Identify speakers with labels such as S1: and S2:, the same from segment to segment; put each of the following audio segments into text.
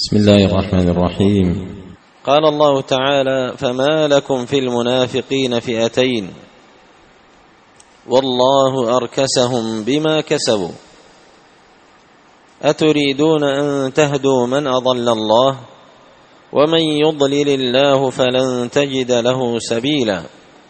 S1: بسم الله الرحمن الرحيم.
S2: قال الله تعالى: فما لكم في المنافقين فئتين والله أركسهم بما كسبوا أتريدون أن تهدوا من أضل الله ومن يضلل الله فلن تجد له سبيلا.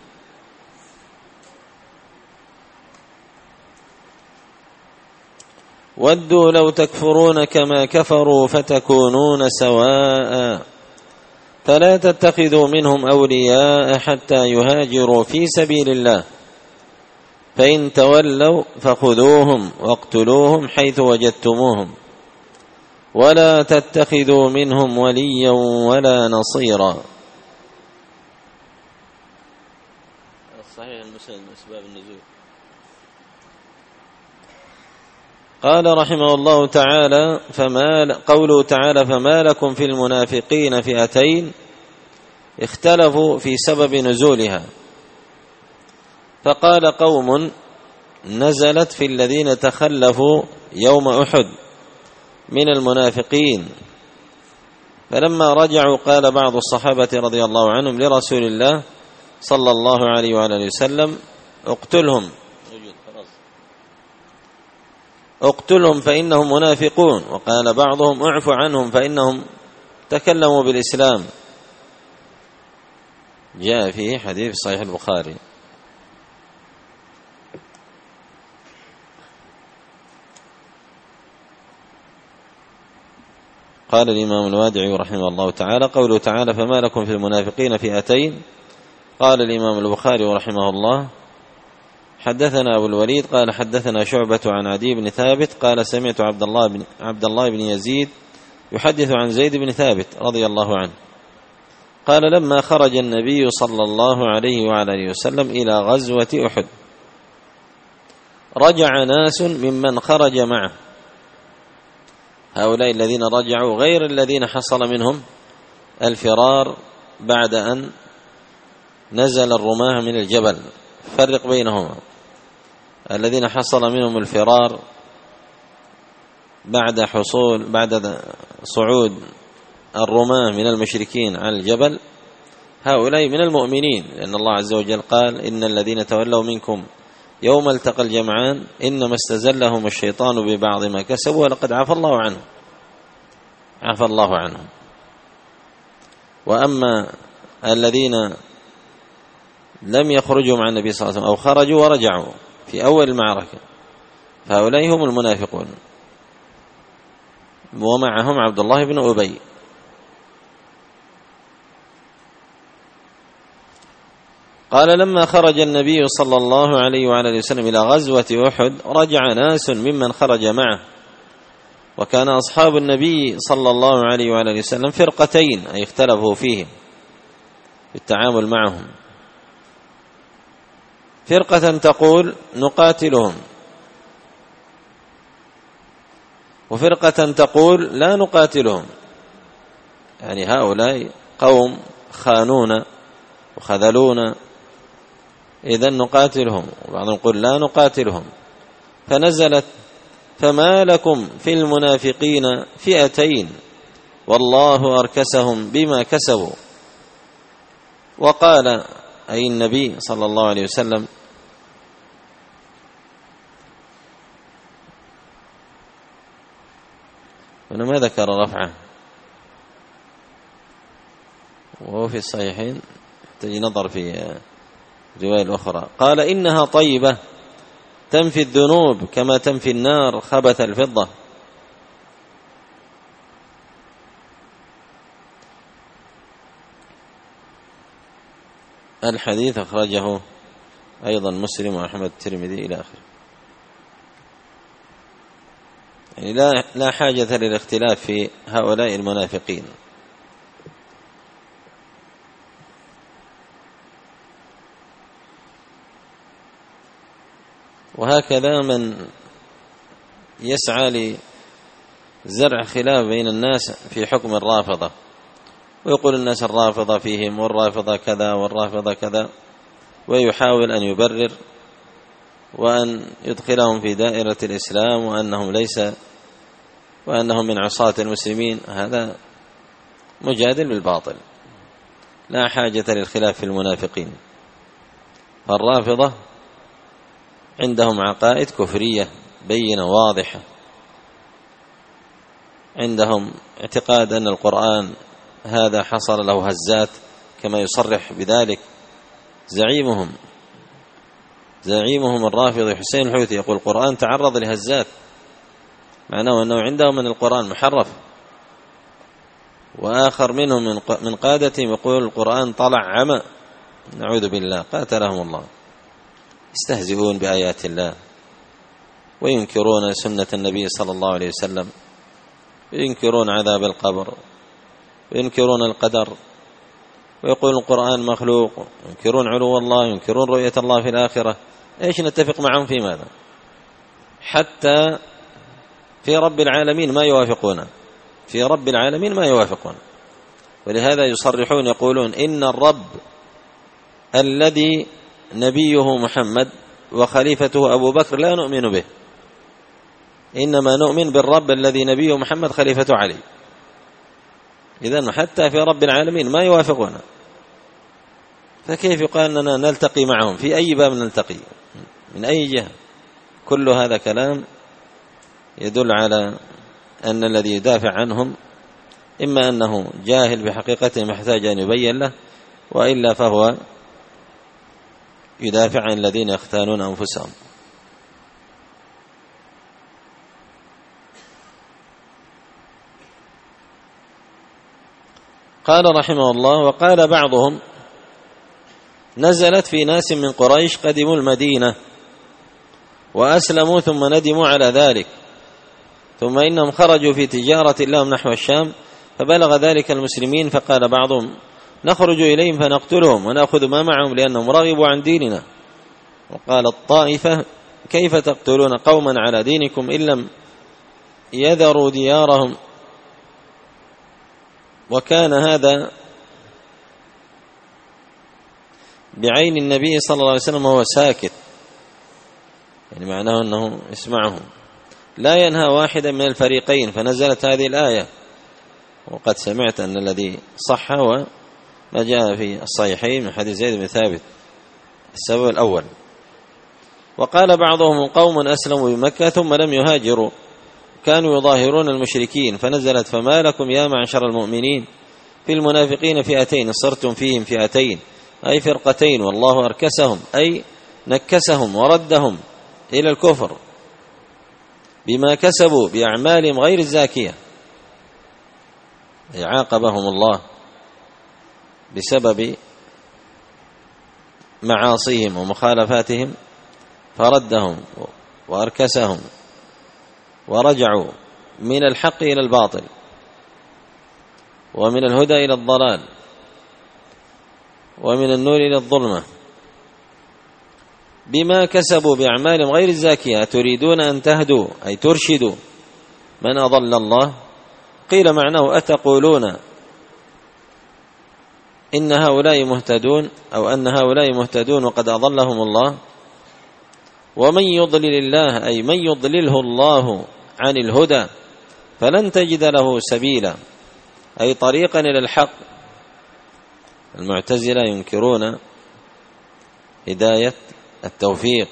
S2: ودوا لو تكفرون كما كفروا فتكونون سواء فلا تتخذوا منهم أولياء حتى يهاجروا في سبيل الله فإن تولوا فخذوهم واقتلوهم حيث وجدتموهم ولا تتخذوا منهم وليا ولا نصيرا. صحيح المسند أسباب النزول. قال رحمه الله تعالى: قوله تعالى: فما لكم في المنافقين فئتين، اختلفوا في سبب نزولها، فقال قوم: نزلت في الذين تخلفوا يوم أحد من المنافقين، فلما رجعوا قال بعض الصحابة رضي الله عنهم لرسول الله صلى الله عليه وآله وسلم: اقتلهم فإنهم منافقون. وقال بعضهم: اعف عنهم فإنهم تكلموا بالإسلام. جاء فيه حديث صحيح البخاري. قال الإمام الوادعي رحمه الله تعالى: قوله تعالى: فما لكم في المنافقين فئتين. قال الإمام البخاري رحمه الله: حدثنا أبو الوليد قال حدثنا شعبة عن عدي بن ثابت قال سمعت عبد الله بن يزيد يحدث عن زيد بن ثابت رضي الله عنه قال: لما خرج النبي صلى الله عليه وعلى وسلم إلى غزوة أحد رجع ناس ممن خرج معه. هؤلاء الذين رجعوا غير الذين حصل منهم الفرار بعد أن نزل الرماة من الجبل. فرق بينهما: الذين حصل منهم الفرار بعد صعود الرماة من المشركين على الجبل، هؤلاء من المؤمنين، لأن الله عز وجل قال: إن الذين تولوا منكم يوم التقى الجمعان إنما استزلهم الشيطان ببعض ما كسبوا ولقد عفى الله عنهم. وأما الذين لم يخرجوا مع النبي صلى الله عليه وسلم أو خرجوا ورجعوا في أول المعركة فهؤلاء هم المنافقون، ومعهم عبد الله بن أبي. قال: لما خرج النبي صلى الله عليه وعلى وسلم إلى غزوة أحد رجع ناس ممن خرج معه، وكان أصحاب النبي صلى الله عليه وعلى وسلم فرقتين، أي اختلفوا فيهم في التعامل معهم. فرقة تقول نقاتلهم، وفرقة تقول لا نقاتلهم، يعني هؤلاء قوم خانونا وخذلونا إذن نقاتلهم، وبعضهم يقول لا نقاتلهم. فنزلت: فما لكم في المنافقين فئتين والله أركسهم بما كسبوا. وقال أي النبي صلى الله عليه وسلم: هنا ما ذكر رفعه، وهو في الصحيحين تجي نظر في الرواية الأخرى. قال: إنها طيبة تنفي الذنوب كما تنفي النار خبث الفضة. الحديث أخرجه أيضا مسلم وأحمد الترمذي إلى آخره. يعني لا حاجة للاختلاف في هؤلاء المنافقين. وهكذا من يسعى لزرع خلاف بين الناس في حكم الرافضة، ويقول الناس الرافضة فيهم والرافضة كذا والرافضة كذا، ويحاول أن يبرر وأن يدخلهم في دائرة الإسلام وأنهم ليس وأنهم من عصاة المسلمين، هذا مجادل بالباطل، لا حاجة للخلاف في المنافقين. فالرافضة عندهم عقائد كفرية بينة واضحة، عندهم اعتقاد أن القرآن هذا حصل له هزات كما يصرح بذلك زعيمهم الرافضي حسين الحوثي، يقول القرآن تعرض لهزات، معناه أنه عندهم من القرآن محرف. وآخر منهم من قادتهم يقول القرآن طلع عمى، نعوذ بالله، قاتلهم الله. يستهزئون بآيات الله وينكرون سنة النبي صلى الله عليه وسلم، وينكرون عذاب القبر، وينكرون القدر، ويقولون القرآن مخلوق، ينكرون علو الله، ينكرون رؤية الله في الآخرة. إيش نتفق معهم في ماذا؟ حتى في رب العالمين ما يوافقون، في رب العالمين ما يوافقون. ولهذا يصرحون يقولون إن الرب الذي نبيه محمد وخليفته أبو بكر لا نؤمن به، إنما نؤمن بالرب الذي نبيه محمد خليفته علي. إذن حتى في رب العالمين ما يوافقون، فكيف يقال أننا نلتقي معهم؟ في أي باب نلتقي؟ من أي جهة؟ كل هذا كلام يدل على أن الذي يدافع عنهم إما أنه جاهل بحقيقتهم يحتاج أن يبين له، وإلا فهو يدافع عن الذين يختانون أنفسهم. قال رحمه الله: وقال بعضهم نزلت في ناس من قريش قدموا المدينة وأسلموا ثم ندموا على ذلك، ثم إنهم خرجوا في تجارة لهم نحو الشام، فبلغ ذلك المسلمين، فقال بعضهم نخرج إليهم فنقتلهم ونأخذ ما معهم لأنهم رغبوا عن ديننا. وقال الطائفة كيف تقتلون قوما على دينكم إن لم يذروا ديارهم؟ وكان هذا بعين النبي صلى الله عليه وسلم وهو ساكت، يعني معناه أنه يسمعهم، لا ينهى واحدا من الفريقين. فنزلت هذه الآية. وقد سمعت أن الذي صح هو ما جاء في الصحيحين من حديث زيد بن ثابت. السبب الأول: وقال بعضهم قوم أسلموا بمكة ثم لم يهاجروا كانوا يظاهرون المشركين، فنزلت فما لكم يا معشر المؤمنين في المنافقين فئتين صرتم فيهم فئتين، أي فرقتين، والله أركسهم أي نكسهم وردهم إلى الكفر بما كسبوا بأعمالهم غير الزاكية، عاقبهم الله بسبب معاصيهم ومخالفاتهم، فردهم وأركسهم ورجعوا من الحق إلى الباطل ومن الهدى إلى الضلال ومن النور إلى الظلمة بما كسبوا بأعمالهم غير الزاكية. تريدون أن تهدوا أي ترشدوا من أضل الله؟ قيل معناه أتقولون إن هؤلاء مهتدون، أو أن هؤلاء مهتدون وقد أضلهم الله؟ ومن يضلل الله أي من يضلله الله عن الهدى فلن تجد له سبيلا، أي طريقا إلى الحق. المعتزلة ينكرون هداية التوفيق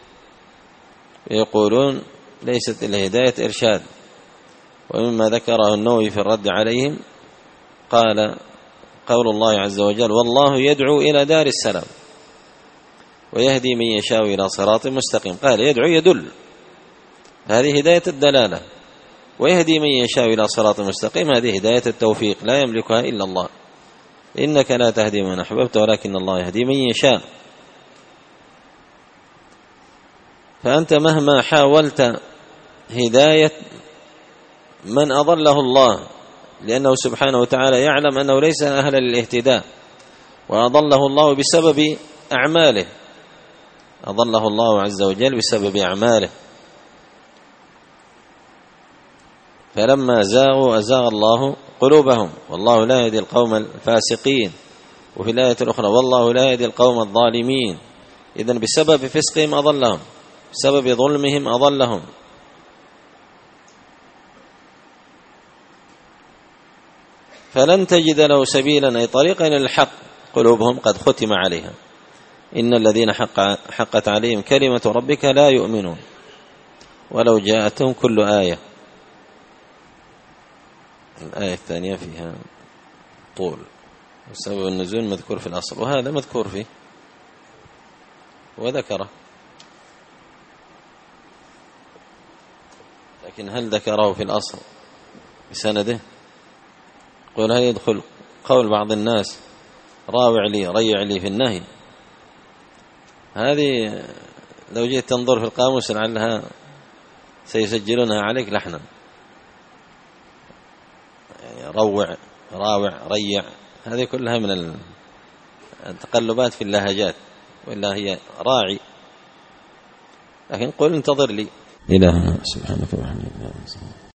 S2: ويقولون ليست إلا هداية إرشاد. ومما ذكره النووي في الرد عليهم قال قول الله عز وجل: والله يدعو إلى دار السلام ويهدي من يشاء إلى صراط مستقيم. قال يدعو يدل، هذه هداية الدلالة، ويهدي من يشاء إلى صراط مستقيم، هذه هداية التوفيق لا يملكها إلا الله. إنك لا تهدي من أحببت ولكن الله يهدي من يشاء. فأنت مهما حاولت هداية من أضله الله، لأنه سبحانه وتعالى يعلم أنه ليس أهلا للاهتداء، وأضله الله بسبب أعماله، أضله الله عز وجل بسبب أعماله. فلما زاغوا أزاغ الله قلوبهم والله لا يهدي القوم الفاسقين. وفي الآية الأخرى: والله لا يهدي القوم الظالمين. إذن بسبب فسقهم أضلهم، بسبب ظلمهم أضلهم. فلن تجد له سبيلا أي طريقا إلى الحق، قلوبهم قد ختم عليها. إن الذين حقت عليهم كلمة ربك لا يؤمنون ولو جاءتهم كل آية. الآية الثانية فيها طول، وسبب النزول مذكور في الأصل، وهذا مذكور فيه وذكره، لكن هل ذكره في الأصل بسنده؟ قل هل يدخل قول بعض الناس راوع لي ريع لي في النهي؟ هذه لو جيت تنظر في القاموس لعلها سيسجلونها عليك لحنا، يعني روع راوع ريع، هذه كلها من التقلبات في اللهجات، وإلا هي راعي. لكن قل انتظر لي.
S1: إلهنا سبحانك وبحمدك.